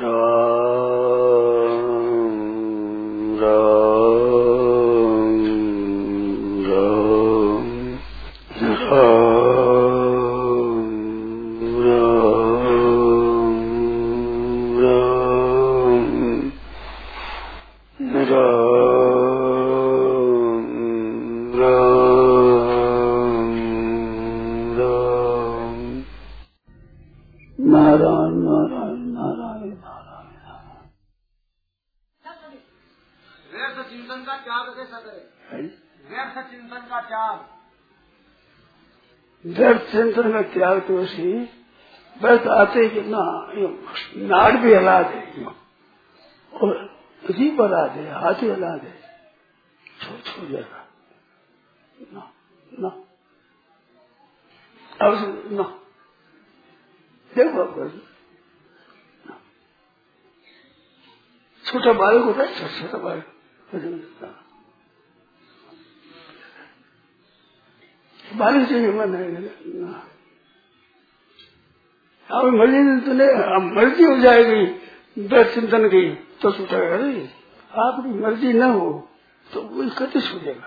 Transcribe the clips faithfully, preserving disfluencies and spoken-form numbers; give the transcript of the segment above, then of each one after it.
व्यर्थ चिंतन का त्याग तो ऐसी व्यर्थ आते कि ना नाड़ भी हिला दे और जीभ हिला दे, हाथ ही हिला दे, छो छो जाएगा ना ना अब ना देखो आप छोटा बालक होता है, छोटा बालक बारिश से मन है अब मर्जी तुमने मर्जी हो जाएगी व्यर्थ चिंतन की तो छूटेगा नहीं, आपकी मर्जी न हो तो वो कति छूटेगा।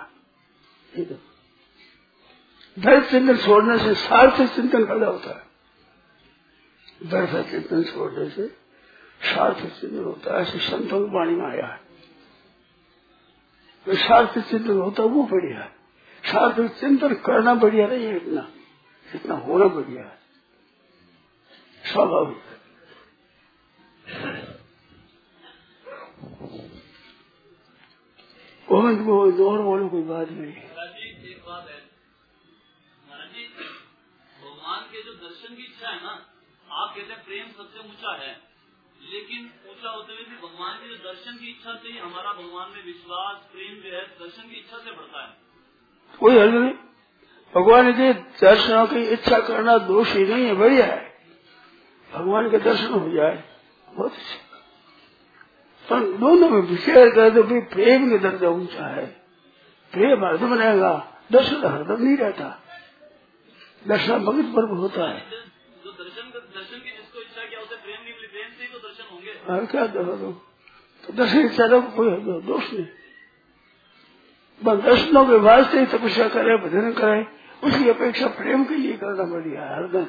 व्यर्थ चिंतन छोड़ने से सार्थक चिंतन पैदा होता है, व्यर्थ चिंतन छोड़ने से सार्थक चिंतन होता है। ऐसे संतों की वाणी में आया है सार्थक चिंतन होता है वो बढ़िया है, सार्थक चिंतन करना बढ़िया नहीं है, इतना इतना होना बढ़िया है, स्वाभाविक। गोविंद को और बोलो कोई बात नहीं। एक बात है महाराज जी, भगवान के जो दर्शन की इच्छा है ना, आप कहते हैं प्रेम सबसे ऊंचा है, लेकिन ऊंचा होते हुए भी भगवान के जो दर्शन की इच्छा से ही हमारा भगवान में विश्वास प्रेम जो है दर्शन की इच्छा से बढ़ता है। कोई हल नहीं, भगवान के दर्शनों की इच्छा करना दोष ही नहीं है, बढ़िया है, भगवान के दर्शन हो जाए बहुत अच्छा। पर दोनों में विचार कर तो भी प्रेम के दर्जा ऊंचा है, प्रेम हरदम रहेगा, दर्शन हरदम नहीं रहता, दर्शन भगत पर्व होता है। जो दर्शन दर्शन की जिसको इच्छा किया उसे प्रेम नहीं मिली, प्रेम से ही तो दर्शन होंगे। हाँ क्या तो दर्शन इच्छा को कोई दोष नहीं, बस दर्शनों के वास्ते ही तपस्या करे, भजन करे, उसकी अपेक्षा प्रेम के लिए करना बढ़िया है। हरदम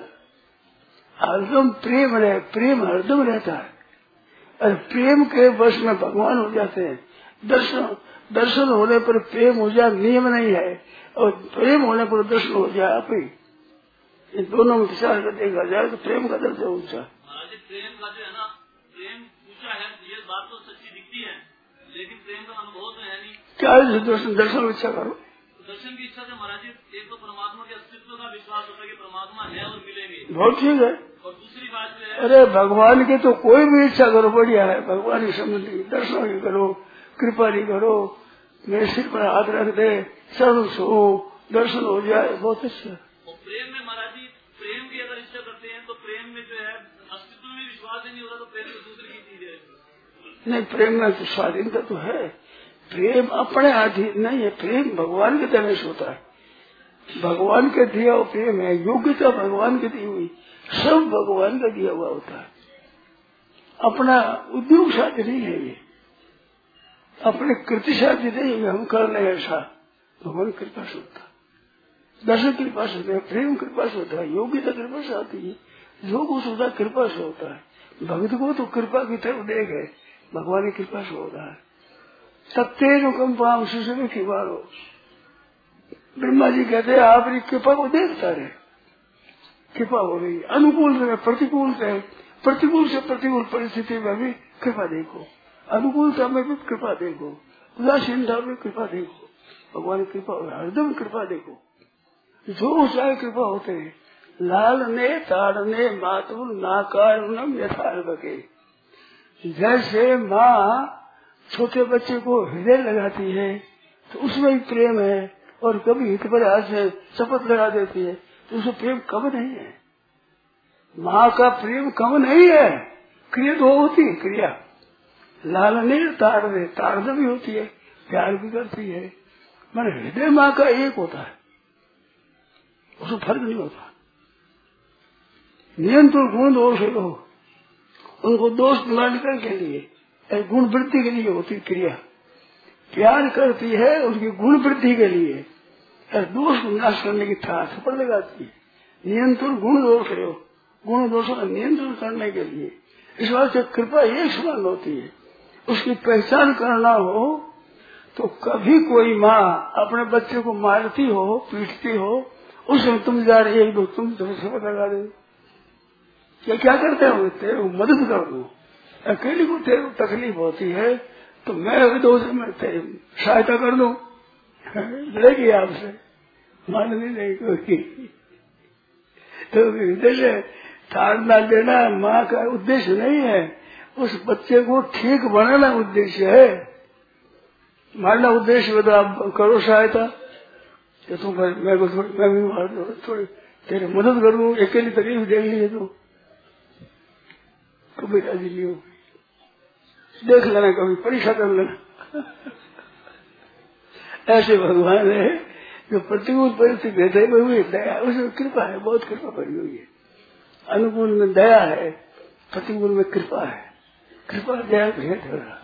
हरदम प्रेम रहे, प्रेम हरदम रहता है, और प्रेम के वश में भगवान हो जाते हैं। दर्शन दर्शन होने पर प्रेम हो जाए नियम नहीं है, और प्रेम होने पर दर्शन हो जाए आप ही, इन दोनों में विचार कर देखा जाए तो प्रेम का दर्जा ऊंचा। महाराज जी प्रेम का जो है ना, प्रेम ऊंचा है, ये बात तो सच्ची दिखती है, लेकिन प्रेम का अनुभव तो है नहीं। क्या दर्शन दर्शन इच्छा करो, दर्शन की इच्छा से महाराज जी एक तो परमात्मा के अस्तित्व का विश्वास होता है कि परमात्मा है और मिलेंगे, बहुत ठीक है। और दूसरी बात जो है, अरे भगवान की तो कोई भी इच्छा करो बढ़िया है, भगवान की संबंधी दर्शन की करो, कृपा नहीं करो, मेरे सिर पर हाथ रख दे, शरण सो, दर्शन हो जाए, बहुत अच्छा। प्रेम में महाराज जी प्रेम की अगर इच्छा करते हैं तो प्रेम में जो है अस्तित्व में विश्वास ही नहीं होता, तो प्रेम तो दूसरी की चीज है। नहीं, प्रेम में तो स्वाधीनता तो है, प्रेम अपने अधीन नहीं है, प्रेम भगवान के देने से होता है, भगवान के दिया हुआ प्रेम है, योग्यता भगवान की दी हुई, सब भगवान का दिया हुआ होता है, अपना उद्योग साध्य नहीं है ये, अपने कृति साध्य नहीं है, हम कर रहे ऐसा, भगवान कृपा से होता है, दर्शन कृपा से होता है, प्रेम कृपा से होता है, योग्यता कृपा से आती है, जो कुछ होता है कृपा से होता है। भक्त को तो कृपा की तरफ देख है, भगवान की कृपा से होता है। सत्य कम पाम सुशमी की बार हो, ब्रह्मा जी कहते हैं आपकी कृपा को देखता रहे, कृपा हो रही, अनुकूल रहे, प्रतिकूल रहे, प्रतिकूल से प्रतिकूल परिस्थिति में भी कृपा देखो, अनुकूलता में भी कृपा देखो, उदासीनता में कृपा देखो, भगवान की कृपा हरदम कृपा देखो, जो चाहे कृपा होते हैं। लाल ने ताड़ने मातुर नाकारुणम यथार्थ के, जैसे माँ छोटे बच्चे को हृदय लगाती है तो उसमें भी प्रेम है, और कभी हित पर हाथ से शपथ लगा देती है तो उसमें प्रेम कम नहीं है, माँ का प्रेम कम नहीं है। क्रिया दो होती है, क्रिया लालने ताड़ने, ताड़ना भी होती है, प्यार भी करती है, मैंने हृदय माँ का एक होता है, उसमें फर्क नहीं होता। नियंत्रण गुण दोष है, उनको दोष निकालने के लिए, गुण वृद्धि के लिए होती क्रिया। प्यार करती है उनकी गुण वृद्धि के लिए, दोष नाश करने की था थप्पड़ लगाती है। नियंत्रण गुण दोष है, गुण दोषों का नियंत्रण करने के लिए। इस बात से कृपा एक समान होती है। उसकी पहचान करना हो तो कभी कोई माँ अपने बच्चे को मारती हो, पीटती हो, उसमें तुम जा रही है, तुम थप्पड़ लगा दे, क्या क्या करते हो? तेरे को मदद कर दो। अकेले को तेरे को तकलीफ होती है तो मैं दोष में तेरी सहायता कर दूं, लड़ेगी आपसे, माननी नहीं कोई। तो उद्देश्य ताड़ना देना माँ का उद्देश्य नहीं है, उस बच्चे को ठीक बनाना उद्देश्य है। मारना उद्देश्य हो तो आप करो सहायता, तो तुम मैं को थोड़ी मैं भी मार दो, थोड़ी तेरी मदद कर दूं, अकेली तकलीफ देख लीजिए तो कभी राजी नहीं हो। देख लेना, कभी परीक्षा कर लेना। ऐसे भगवान है जो प्रतिकूल परिस्थिति देते हुए दया, उसमें कृपा है, बहुत कृपा बनी हुई है। अनुकूल में दया है, प्रतिकूल में कृपा है। कृपा दया भेद हो रहा,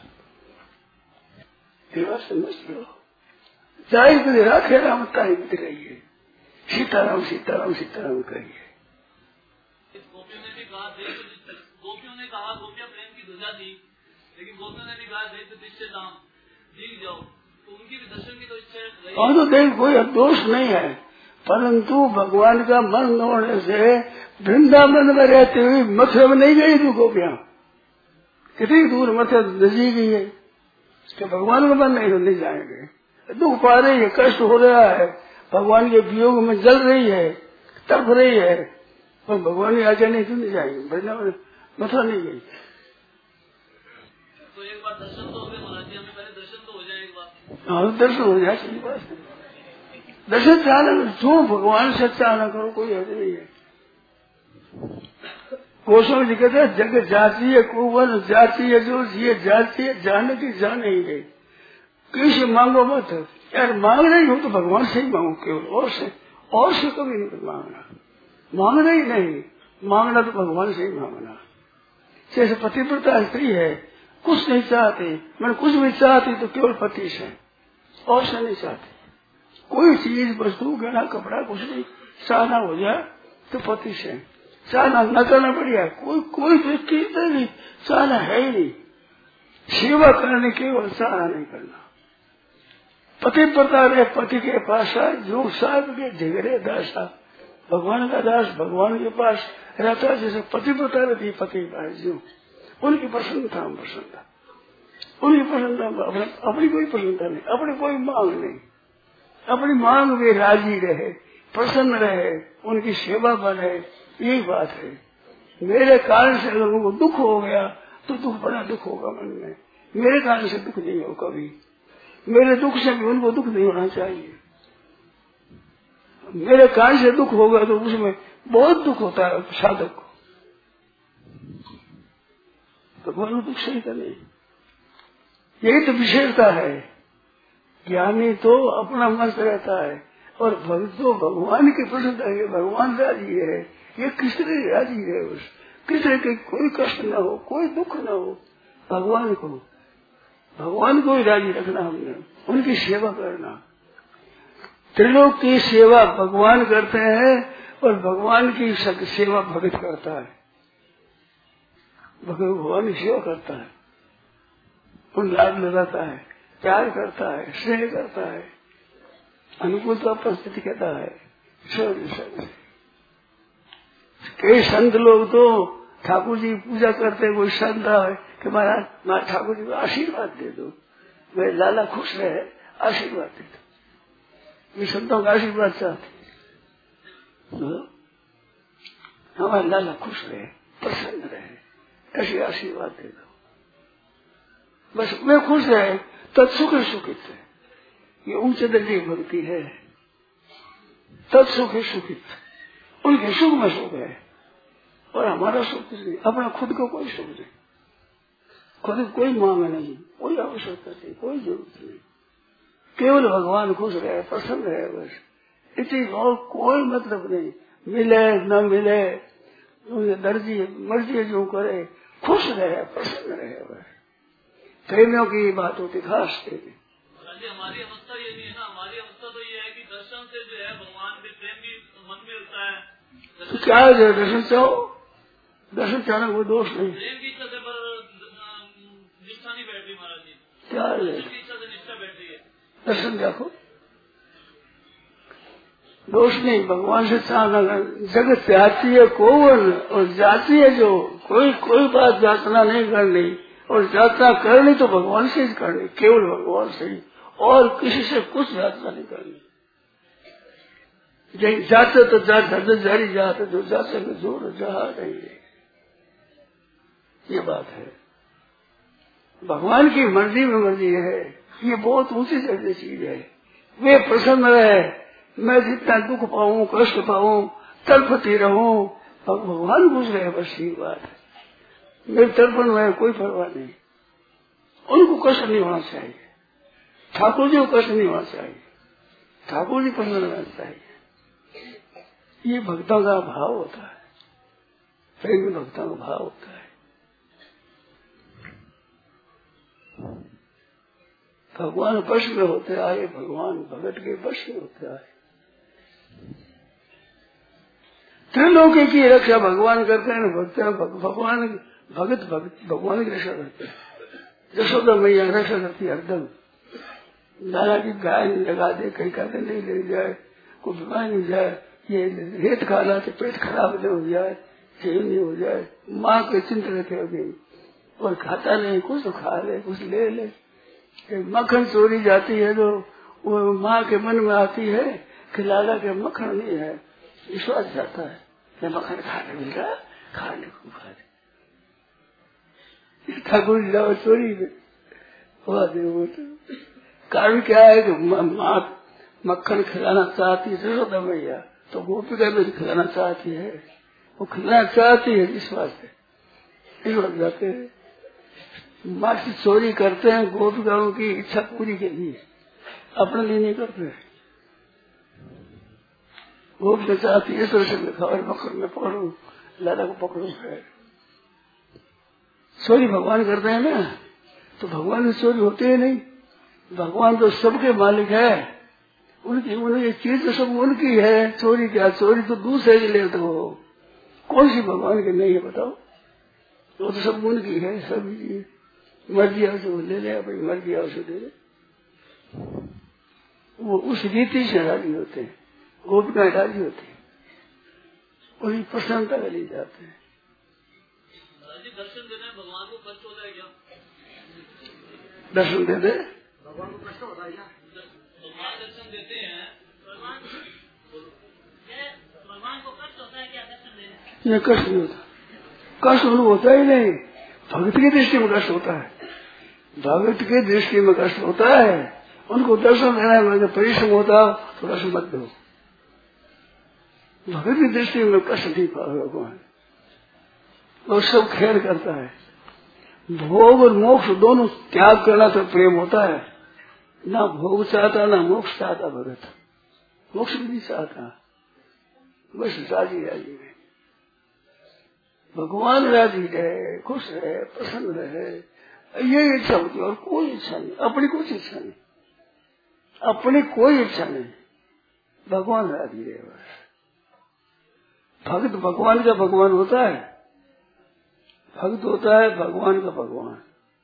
कृपा समझ लो। चाहे तो राखे राम ताई मिट रही है, सीताराम सीताराम सीताराम कहिए। गोपियों ने भी कहा, गोपियों ने कहा गोपियां प्रेम की ध्वजा दी, लेकिन गोपियों ने भी कहा दृश्य धाम जीत जाओ, तो उनकी भी दर्शन की तो इच्छा। और तो देख कोई दोष नहीं है, परंतु भगवान का मन न होने से वृंदावन में रहते हुए मथुरा में नहीं गई तू गोपियां। कितनी दूर मथुरा नजी गई है, तो भगवान का मन नहीं तो नहीं जाएंगे। दुख पा रही है, कष्ट हो रहा है, भगवान के वियोग में जल रही है, तड़प रही है, और भगवान की आज्ञा नहीं तो नहीं जाएंगे। वृंदावन मथुरा नहीं गई। तो एक बार दर्शन तो हो गए महाराज जी, हमें पहले दर्शन तो हो जाए एक बार। हाँ, दर्शन हो जाए, सही बात है। दर्शन चाहना जो भगवान से चाहना करो, कोई हद नहीं है। गोस्वामी जी कहते हैं जग जाती है कुवन जाती है जो ये जाती है जाने की जा नहीं गई। किसी मांगो मत, यार मांग रही हो तो भगवान से ही मांगो, केवल और से और से कभी नहीं मांगना। मांगना ही नहीं, मांगना तो भगवान से ही मांगना। जैसे पतिव्रता स्त्री है, कुछ नहीं चाहती, मैंने कुछ भी चाहती तो केवल पति से, और से नहीं चाहती। कोई चीज वस्तु गहना कपड़ा कुछ नहीं चाहना हो जाए तो पति से चाहना न करना बढ़िया। कोई कोई व्यक्ति नहीं चाहना है ही नहीं, सेवा करने केवल चाहना नहीं करना। पति पता रहे पति के पास जो साहब के झगड़े दासा, भगवान का दास भगवान के पास रहता है, जैसे पति पता रहती पति के पास जो उनकी प्रसन्नता हम प्रसन्नता, उनकी प्रसन्नता, अपनी कोई प्रसन्नता नहीं, अपनी कोई मांग नहीं, अपनी मांग में राजी रहे, प्रसन्न रहे, उनकी सेवा बने, यही बात है। मेरे कारण से अगर उनको दुख हो गया तो दुख बड़ा दुख होगा मन में, मेरे कारण से दुख नहीं हो कभी, मेरे दुख से भी उनको दुख नहीं होना चाहिए। मेरे कारण से दुख होगा तो उसमें बहुत दुख होता है साधक को, तो भगवान दुख सही का नहीं। यही तो विशेषता है। ज्ञानी तो अपना मस्त रहता है और भक्त तो भगवान की प्रसन्नता है, भगवान राजी है, ये कृष्ण राजी है, उस कृष्ण के कोई कष्ट न हो, कोई दुख न हो, भगवान को भगवान को ही राजी रखना, हमने उनकी सेवा करना। त्रिलोक की सेवा भगवान करते हैं और भगवान की सेवा भगत करता है, भगवान की सेवा करता है, उन लाभ लगाता है, प्यार करता है, स्नेह करता है, अनुकूलता परिस्थिति कहता है। कई संत लोग तो ठाकुर जी पूजा करते, कोई संत है कि महाराज महाराज ठाकुर जी को आशीर्वाद दे दो, मेरे लाला खुश रहे, आशीर्वाद दे दो। ये संतों का आशीर्वाद चाहते, हमारे लाला खुश रहे, प्रसन्न रहे, ऐसे आशीर्वाद दे दो, बस मैं खुश रहे तत्सुख सुखित है। ये ऊंचे दर्जे की भक्ति है। तत्सुख सुखित, उनके सुख में सुख है और हमारा सुख कुछ नहीं, अपना खुद का कोई सुख नहीं, खुद कोई मांग नहीं, कोई आवश्यकता नहीं, कोई जरूरत नहीं, केवल भगवान खुश रहे, प्रसन्न रहे, बस इतनी और कोई मतलब नहीं। मिले न मिले, दर्जी मर्जी जो करे, खुश रहे, प्रसन्न रहे। वह प्रेमियों की बात होती खास प्रेमी। हमारी अवस्था ये नहीं है ना, हमारी अवस्था तो ये है कि दर्शन से जो है भगवान के प्रेम भी मन में होता है। तो क्या है दर्शन चाहो, दर्शन चाहने कोई दोष नहीं। प्रेम की इच्छा से पर निष्ठा नहीं बैठ रही महाराज जी। क्या है दर्शन की इच्छा से निष्ठा बैठ रही है। दर्शन देखो दोष नहीं, भगवान से चाहना। जगत से आती है कोवन और जाती है जो, कोई कोई बात यातना नहीं करनी, और यात्रा करनी तो भगवान से ही करनी, केवल भगवान से ही, और किसी से कुछ यात्रा नहीं करनी। जाते तो जा धर जारी जाते, जो जाते में जोर जहा नहीं है। ये बात है, भगवान की मर्जी में मर्जी है। ये बहुत ऊंची जगह चीज है। वे प्रसन्न रहे, मैं जितना दुख पाऊं, कष्ट पाऊं, तड़पती रहूं, भगवान खुश रहे, बस ये बात है। मेरे तड़पन में कोई परवाह नहीं, उनको कष्ट नहीं होना चाहिए, ठाकुर जी को कष्ट नहीं होना चाहिए, ठाकुर जी प्रसन्न रहना चाहिए। ये भक्तों का भाव होता है, प्रेम भक्तों का भाव होता है। भगवान वश में होते आए, भगवान भगत के वश में होते आए। त्रिलोकी की रक्षा भगवान करते हैं, भक्त भगवान भगत भगत भगवान की रक्षा करते हैं। यशोदा मैया रक्षा करती है हरदम। लाला की गाय लगा दे, कहीं कहते नहीं ले जाए, कोई बीमार नहीं जाए, ये रेत खाना तो पेट खराब नहीं हो जाए, सही नहीं हो जाए। माँ के चिंता रखे अभी, और खाता नहीं, कुछ तो खा ले, कुछ ले ले। मक्खन चोरी जाती है तो वो माँ के मन में आती है कि लाला के मक्खन नहीं है, विश्वास जाता है कि मक्खन खाने मिल रहा, खाने को खा दे। ठाकुर जी जाओ चोरी में हुआ दे। वो कारण क्या है कि माँ मक्खन खिलाना चाहती है यशोदा मैया, तो गोपिका भी खिलाना चाहती है, वो खिलाना चाहती है विश्वास से इस जाते हैं। माँ की चोरी करते हैं गोपिकाओं की इच्छा पूरी के लिए, अपने लिए नहीं करते। गोपिका चाहती है इस लिखा और मक्खन में पकड़ू, लाला को पकड़ू है। चोरी भगवान करते हैं ना, तो भगवान की चोरी होती है नहीं। भगवान तो सबके मालिक है, उनकी उनकी चीज तो सब उनकी है। चोरी क्या, चोरी तो दूसरे की लेते हो, कौन सी भगवान की नहीं है बताओ? वो तो सब उनकी है, सब मर्जी आओ से ले ले, अपनी मर्जी आओ से दे ले। वो उस रीति से राजी होते हैं, गोपिकाएं राजी होती है, उनकी प्रसन्नता के लिए जाते हैं। दर्शन देने भगवान को कष्ट होता है क्या? दर्शन दे दे भगवान को कष्ट होता है क्या? भगवान दर्शन देते हैं, भगवान भगवान को कष्ट होता है क्या दर्शन देने? ये कष्ट नहीं होता, कष्ट उनको होता ही नहीं। भगत की दृष्टि में कष्ट होता है, भगत की दृष्टि में कष्ट होता है। उनको दर्शन देना है, परिश्रम होता तो दर्शन मत दो। भगत की दृष्टि में कष्ट नहीं पाओगे भगवान, वो सब खेल करता है। भोग और मोक्ष दोनों त्याग करना तो प्रेम होता है। ना भोग चाहता ना मोक्ष चाहता भगत, मोक्ष भी नहीं चाहता, बस राजी राजी में भगवान राजी रहे, खुश रहे, प्रसन्न रहे, ये इच्छा होती है और कोई इच्छा नहीं, अपनी कुछ इच्छा नहीं, अपनी कोई इच्छा नहीं, भगवान राजी रहे बस। भक्त भगवान का भगवान होता है, भक्त होता है भगवान का भगवान।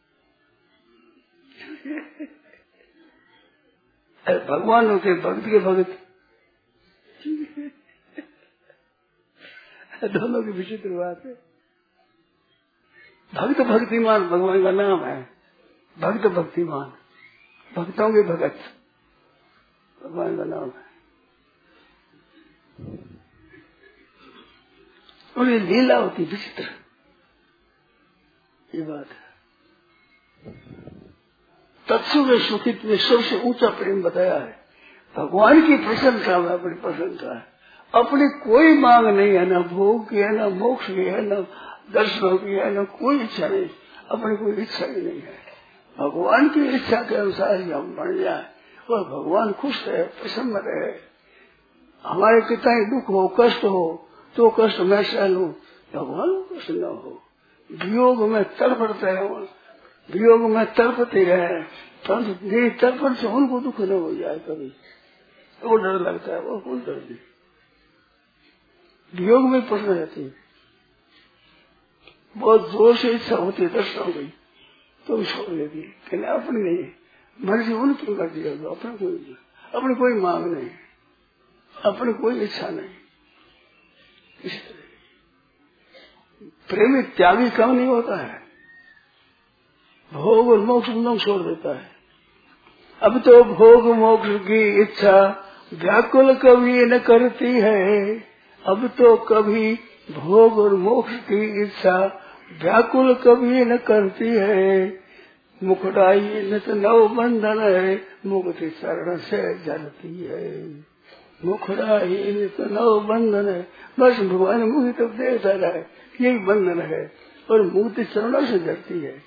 भगवान होते भक्त के भक्त, दोनों की विचित्र बात है। भक्त भक्तिमान भगवान का नाम है, भक्त भक्तिमान, भक्तों के भगत भगवान का नाम है। और ये लीला होती विचित्र, ये बात है। तत्सु में सुखित में सबसे ऊंचा प्रेम बताया है। भगवान की प्रशंसा में अपनी प्रशंसा है, अपनी कोई मांग नहीं है, न भोग की है, न मोक्ष की है, न दर्शनों की है, न कोई इच्छा नहीं, अपनी कोई इच्छा ही नहीं है। भगवान की इच्छा के अनुसार ही हम बन जाए और भगवान खुश रहे, प्रसन्न रहे। हमारे कितना ही दुख हो, कष्ट हो, तो कष्ट मैं सह लूं, भगवान को कष्ट न हो, वियोग में तड़पड़ते हैं, वियोग में तड़पते रहे, परंतु नहीं तड़पड़ से उनको दुख न हो जाए कभी, वो डर लगता है। वो कौन डर नहीं, वियोग में पड़ना रहती है। बहुत जोर से इच्छा होती है, दर्शन हो गई तो छोड़ देती है, कहने अपनी नहीं, मर्जी उनकी मर्जी है, अपने कोई नहीं, अपनी कोई मांग नहीं, अपनी कोई इच्छा नहीं। इस तरह प्रेमी त्यागी कम नहीं होता है, भोग और मोक्ष दोनों छोड़ देता है। अब तो भोग मोक्ष की इच्छा व्याकुल कभी न करती है, अब तो कभी भोग और मोक्ष की इच्छा व्याकुल कभी न करती है। मुखड़ाई नित नव बंधन है, मुक्ति शरण से जलती है। मुखड़ाई नित नव बंधन है, बस भगवान मुझे तो देखता रहा है, यही बंधन है और मुक्ति शरण से जलती है।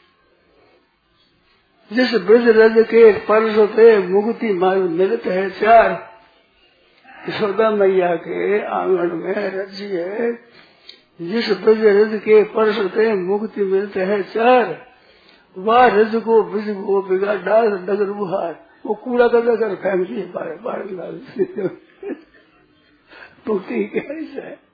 जिस ब्रज रज के पर्श पे मुक्ति मार्ग मिलते है चार, यशोदा मैया के आंगन में रजी है। जिस ब्रज रज के पर्श पे मुक्ति मिलते है चार, वह रज को ब्रज को बिगा डाल डगर बुहार, वो कूड़ा कदा कर फेंकती है बाहर बाहर निकाल मुक्ति कैसे है।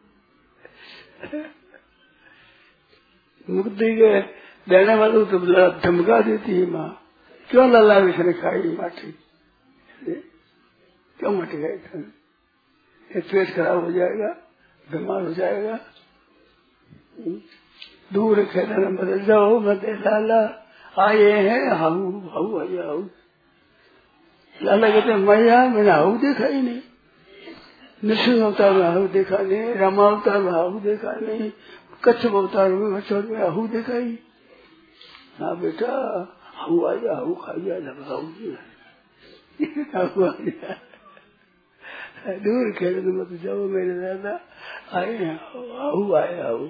मुक्ति के देने वालों तो धमका देती है माँ, क्यों लाला इसने खाई माटी, क्यों माटी खाई, पेट खराब हो जाएगा, बीमार हो जाएगा। दूर खेलने बदल जाओ मत लाला आए हैं, हाउ हाउ आया हाउ। लाला कहते मैया मैंने हाउ देखा ही नहीं, नृसिंह अवतार में हाउ देखा नहीं, रामा अवतार में हाउ देखा नहीं, कच्छप अवतार में मछोर में हाउ देखा ही। हाँ बेटा हाउ आया हाउ खाइया हाउ दूर खेलने मत जाओ मेरे दादा आए हैं, हाउ आए हाउ।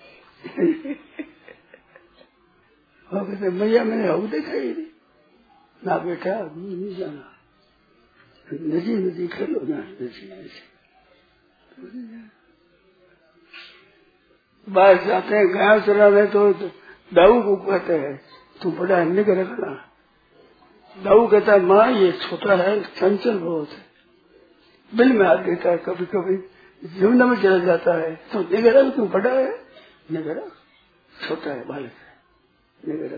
वो कहते भैया मैंने हाउ देखा ही नहीं। ना बेटा नहीं जाना, नदी नदी खेलो ना, नदी बाहर जाते हैं गाय चराने तो दाऊ को कहते हैं तू बड़ा निगर रखना। दाऊ कहता है माँ ये छोटा है, चंचल बहुत है, बिल में हाथ देता है, कभी कभी जमुना में चला जाता है, तो निगर तू बड़ा है, निगर छोटा है बालक है, निगर।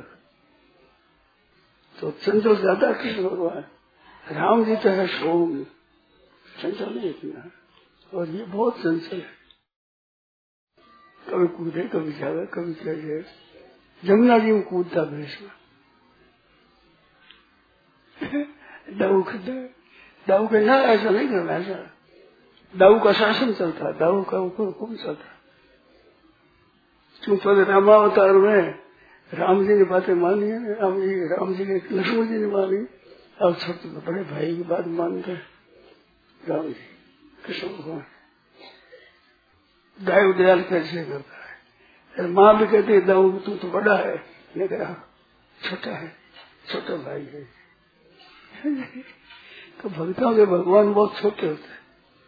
तो चंचल ज्यादा कृष्ण भगवान, राम जी तो है सोम, चंचल नहीं इतना, और ये बहुत चंचल है, कभी कूदे कभी जावे कभी चले। जमुना जी में कूदता भैंस में दाऊ दाऊ के ना ऐसा नहीं करना, ऐसा दाऊ का शासन चलता, दाऊ का ऊपर हुक्म चलता। क्योंकि रामावतार में राम जी की बातें मानी है, राम जी राम जी के लक्ष्मण जी ने मानी, अब छोटे बड़े भाई की बात मानते राम जी कृष्ण भगवान। दाऊ दयाल कैसे करता है, माँ भी कहती है दाऊ तू तो बड़ा है, लेकिन छोटा है, छोटा भाई है। तो भक्तों के भगवान बहुत छोटे होते हैं।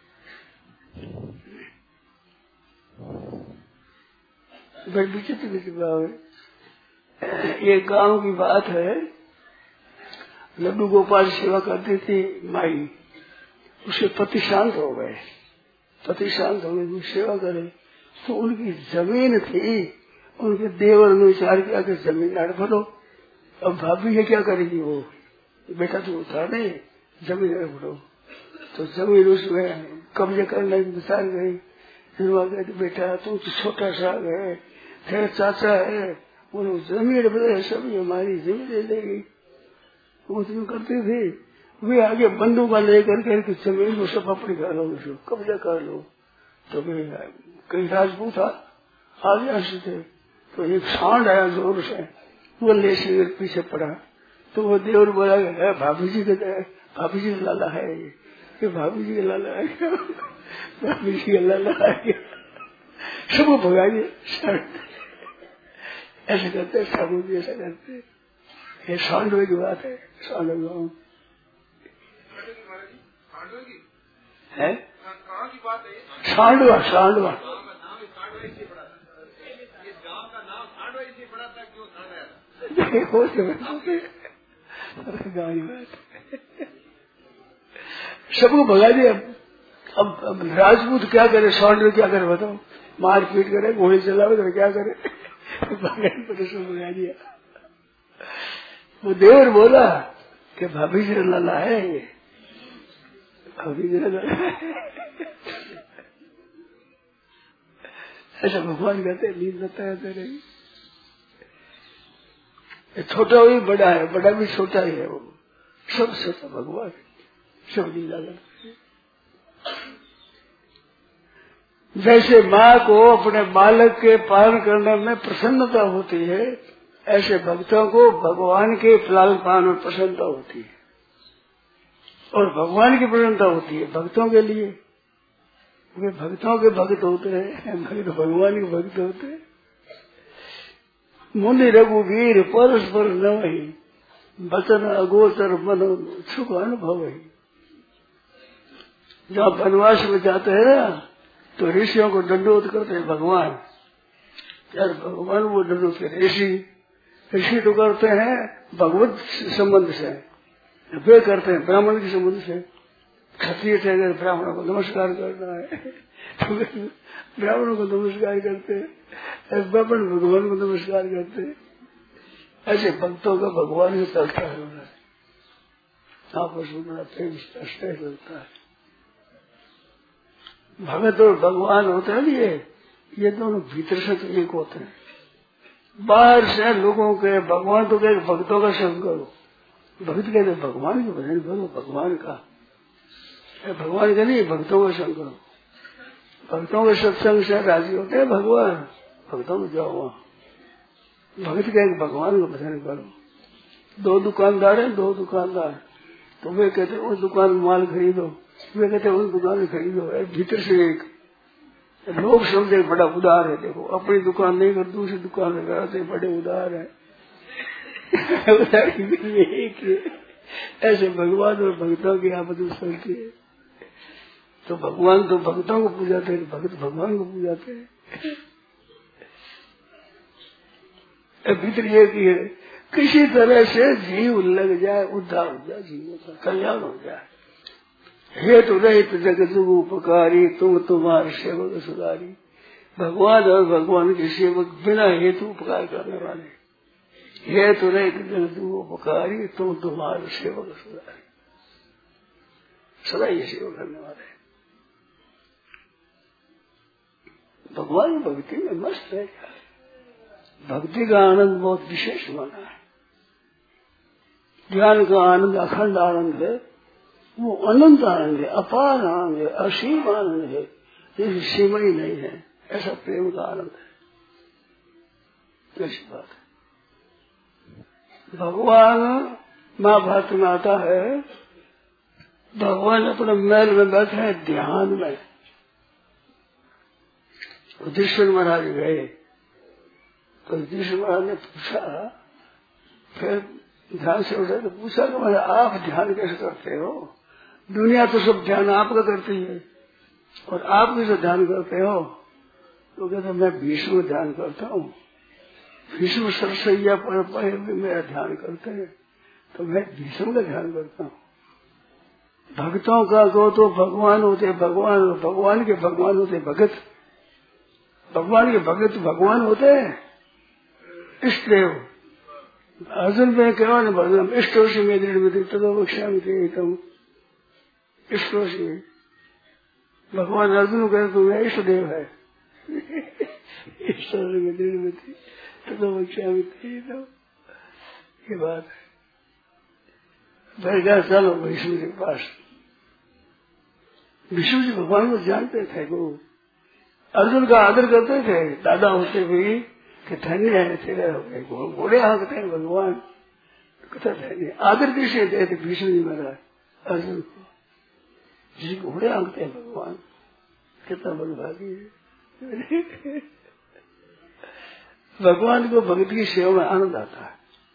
बड़ी विचित्र विचित्र भाव है। ये गांव की बात है, लड्डू गोपाल सेवा करती थी माई, उसके पति शांत हो गए, पति शांत हो गए, सेवा करे तो उनकी जमीन थी, उनके देवर ने विचार किया कि जमीन लड़ भरो। अब भाभी है क्या करेगी, वो बेटा तो था नहीं, जमीन लड़ भरो, तो जमीन उसमें कब्जे करने की विचार गई। फिर वहां कहते बेटा तुम तो छोटा सा है, तेरा चाचा है, उन्होंने जमीन बदले सभी हमारी जमीन ले लेगी। वो तुम करती थी, वे आगे बंदूक लेकर के जमीन को सब अपनी कर लो, कब्जा कर लो। तो वे कई राजपूत आ गया थे, तो एक सांड आया जोर से, वो ले से पीछे पड़ा, तो वो देवर बोला है भाभी जी के भाभी जी का लाला है, ये भाभी जी का लाला है, भाभी जी का लाला है, सबको भगा दिया। ऐसे करते ठाकुर जी, ऐसा करते। ये सांडवे की बात है, सांडवे गाँव है, सांडवा सांडवा हो सबको भगा दिया। अब, अब राजपूत क्या करे, सौंदर्य क्या करे बताओ, मार पीट करे, घोड़े चलावे तो क्या करे, भगा दिया। वो देवर बोला कि भाभी जी लाला है ये, भाभी जी लाला ऐसा भगवान कहते नींद बताते रही। छोटा भी बड़ा है, बड़ा भी छोटा ही है, वो सब छोटा भगवान सब लीला करते। जैसे माँ को अपने बालक के पालन करने में प्रसन्नता होती है, ऐसे भक्तों को भगवान के लालन पालन में प्रसन्नता होती है। और भगवान की प्रसन्नता होती है भक्तों के लिए, वे भक्तों के भक्त होते हैं, भक्त भगवान के भक्त होते हैं। मुनि रघुवीर परस्पर नवहि, बचन अगोचर मनो सुख अनुभव। जहाँ वनवास में जाते हैं ना तो ऋषियों को दंडोत करते हैं भगवान, यार भगवान वो दंडोत करते। ऋषि ऋषि तो करते हैं भगवत संबंध से, वे करते हैं ब्राह्मण के संबंध से। क्षत्रिय थे अगर ब्राह्मणों को नमस्कार करना है तो ब्राह्मणों को नमस्कार करते हैं, ब्राह्मण भगवान को नमस्कार करते हैं। ऐसे भक्तों का भगवान से चलता है, आपस में बड़ा प्रेम स्नेह चलता है। भगत और भगवान होते हैं ये ये दोनों भीतर से तो एक होते हैं। बाहर से लोगों के भगवान तो कहते भक्तों का संग करो, भक्त कहते भगवान के भजन करो, भगवान का भगवान का नहीं, भक्तों का संग करो। भक्तों के सत्संग से राजी होते हैं भगवान, भक्तों में जाओ वहां। भक्त कहेंगे भगवान का भजन करो। दो दुकानदार हैं, दो दुकानदार, तो वे कहते उस दुकान में माल खरीदो, वे कहते उस दुकान में खरीदो। भीतर से एक लोग समझे बड़ा उदार है, देखो अपनी दुकान नहीं कर दूसरी दुकान में कराते बड़े उदार है। एक ऐसे भगवान और भक्तों की आपस में चलती है। तो भगवान तो भक्तों को पूजाते हैं, भक्त भगवान को पूजाते हैं। भीतर ये की है किसी तरह से जीव लग जाए, उद्धार हो जाए, जीवों का कल्याण हो जाए। हेतु रहित जगत उपकारी, तुम तुम्हारे सेवक सुधारी। भगवान और भगवान के सेवक बिना हेतु उपकार करने वाले, हेतु रहित जगत उपकारी, तुम तुम्हारे सेवक सुधारी। सदा ये सेवा करने वाले भगवान भक्ति में मस्त है। भक्ति का आनंद बहुत विशेष माना है। ज्ञान का आनंद अखंड आनंद है, वो अनंत आनंद है, अपार आनंद है, असीम आनंद है, जिसकी सीमा ही नहीं है। ऐसा प्रेम का आनंद है। ऐसी बात है। भगवान महाभारत में आता है, भगवान अपने महल में बैठे हैं ध्यान में। युधिष्ठिर महाराज गए तो युधिष्ठिर महाराज ने पूछा, फिर ध्यान से उठे तो पूछा कि महाराज आप ध्यान कैसे करते हो? दुनिया तो सब ध्यान आपका करती है और आप कैसे ध्यान करते हो? तो कहते मैं भीष्म ध्यान करता हूँ, भीष्म सरसैया पर भी मेरा ध्यान करते हैं, तो मैं भीष्म का ध्यान करता हूँ। भक्तों का को तो भगवान होते भगवान, भगवान के भगवान होते भगत, भगवान के भगत भगवान होते हैं। इष्ट देव अर्जुन में कहवा न भगवान इष्टोषी में दृढ़ तदो बक्षा में इष्टोषी भगवान अर्जुन कहते तो मैं इष्ट देव है। इष्टोषी में दृढ़ तदो बक्षा में ये बात है। बैठा चलो विष्णु के पास। विष्णु जी भगवान को जानते थे, वो अर्जुन का आदर करते थे दादा होते हुए कि धन्य है तेरे घोड़े हाँकते हैं भगवान, कहते धन्य। आदर किसे देते विष्णु जी महाराज अर्जुन को, जिसे घोड़े हाँकते हैं भगवान, कितना बलभागी है। भगवान को भक्ति की सेवा में आनंद आता है।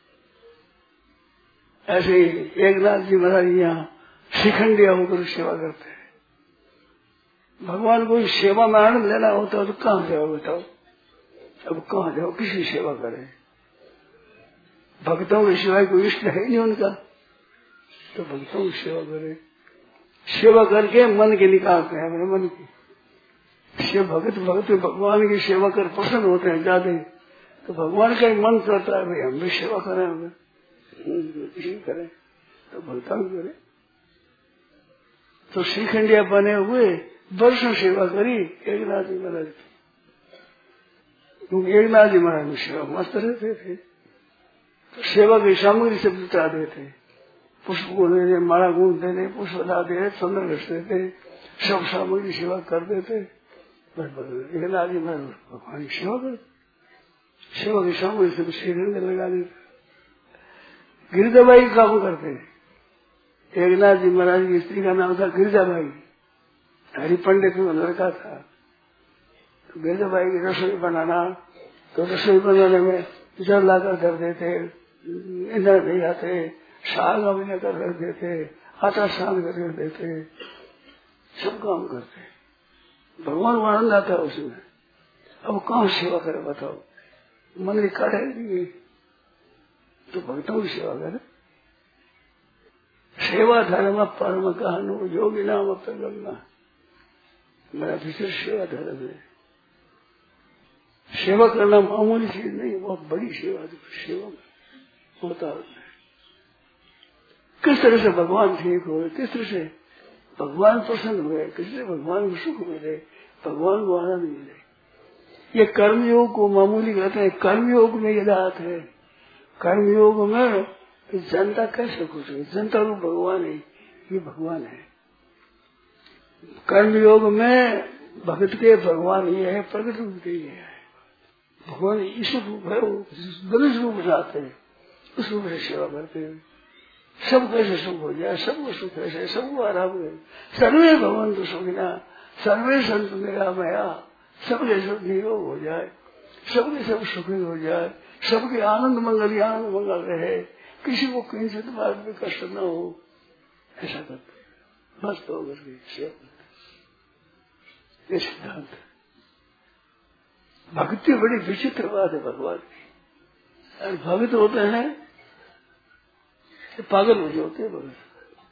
ऐसे ही एक नाथ जी महाराज यहाँ शिखंडिया होकर सेवा करते हैं। भगवान को सेवा में आनंद लेना होता है तो कहाँ जाओ बताओ? अब कहाँ जाओ, किसी सेवा करे? भक्तों के सिवाय कोई इष्ट है नहीं उनका, तो भक्तों की सेवा करे। सेवा करके मन के निकालते हैं अपने मन की। शिव भगत भगत भगवान की सेवा कर प्रसन्न होते हैं ज्यादा, तो भगवान का मन करता है भाई हम भी सेवा करें, हमें इसी करें, तो भक्ता भी करे। तो श्रीखंडिया बने हुए वर्षों सेवा करी एक नाथ जी महाराज की, क्योंकि एक नाथ जी महाराज में सेवा मस्त रहते थे। तो सेवा की सामग्री से जुटा देते, पुष्प को दे दे, माला गुण दे दे, पुष्प ला दे, चंद्र रस देते, सब सामग्री सेवा कर देते। एक नाथ जी महाराज भगवान की सेवा करते, सेवा की सामग्री से श्रीखंड लगा देते। गिरिजाबाई काम करते, एक नाथ जी महाराज की स्त्री का नाम था गिरिजाबाई, हरि पंडित में लड़का था। तो गिरिजाबाई की रसोई बनाना, तो रसोई बनाने में जल लाकर कर देते, ईंधन नहीं आते, साग अभिनय कर रख देते, आटा सान कर रख देते, सब काम करते। भगवान को आनंद आता है उसमें। अब कौन सेवा करे बताओ, मन की काट है, तो भक्तों की सेवा करे। सेवा धर्म परम कहनु योगी नाम अपना, मेरा विशेष सेवा धर्म है। सेवा करना मामूली चीज नहीं, बहुत बड़ी सेवा सेवा होता है। किस तरह से भगवान ठीक हो, किस तरह से भगवान प्रसन्न हुए, किस तरह भगवान को सुख मिले, भगवान को आनंद मिले। ये कर्मयोग को मामूली कहते हैं। कर्मयोग में ये बात है, कर्मयोग में जनता कैसे खुश है, जनता को भगवान है, ये भगवान है। कर्मयोग में भक्त के भगवान ये है, प्रकट रूप के ये है। भगवान ईश्वर रूप है, वो मनुष्य रूप जाते हैं, उस रूप से सेवा करते हैं। सब कैसे सुख हो जाए, सबको सुख ऐसे, सबको आराम है। सर्वे भगवान तो सुखिना, सर्वे संत मेरा मया, सबके सब निरोग हो जाए, सबके सब सुखी हो जाए, सबके आनंद मंगल ही आनंद मंगल रहे, किसी को किंचित बात में कष्ट न हो, ऐसा करते मस्त होकर के सेवा। ये सिद्धांत भक्ति बड़ी विचित्र बात है भगवान की। और भक्त होते हैं पागल हो जाते हैं भगत।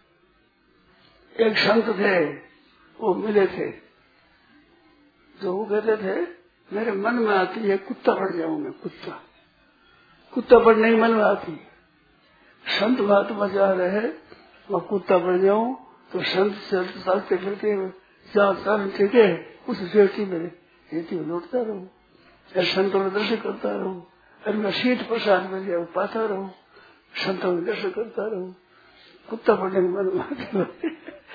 एक संत थे, वो मिले थे, तो वो कहते थे मेरे मन में आती है कुत्ता बन जाऊं मैं, कुत्ता कुत्ता बनने की मन में आती है। संत महात्मा जा रहे मैं कुत्ता बन जाऊं, तो संत चलते चलते फिरते जहाँ चरण टिके उस व्यक्ति में रेती में लौटता रहूं, संतों में दर्शन करता रहूं, और मैं सीट प्रसाद में जाऊँ पाता रहूं, संतों में दर्शन करता रहूं, कुत्ता बनने के मन में आती।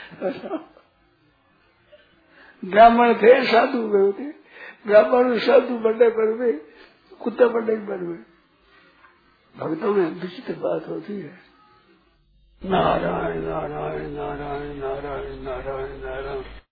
ब्राह्मण थे, साधु हुए थे, ब्राह्मण साधु बनने पर भी कुत्ता बनने के मन में। भक्तों में विचित्र बात होती है। नारायण नारायण नारायण नारायण नारायण नारायण।